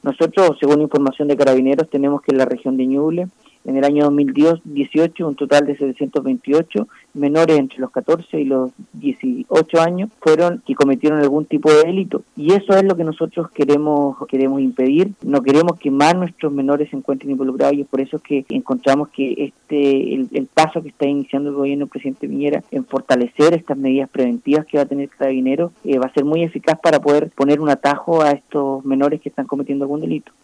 Nosotros, según información de Carabineros, tenemos que en la región de Ñuble, en el año 2018, un total de 728 menores entre los 14 y los 18 años fueron que cometieron algún tipo de delito. Y eso es lo que nosotros queremos impedir. No queremos que más nuestros menores se encuentren involucrados, y es por eso que encontramos que el paso que está iniciando el gobierno del presidente Piñera en fortalecer estas medidas preventivas que va a tener Carabineros va a ser muy eficaz para poder poner un atajo a estos menores que están cometiendo algún delito.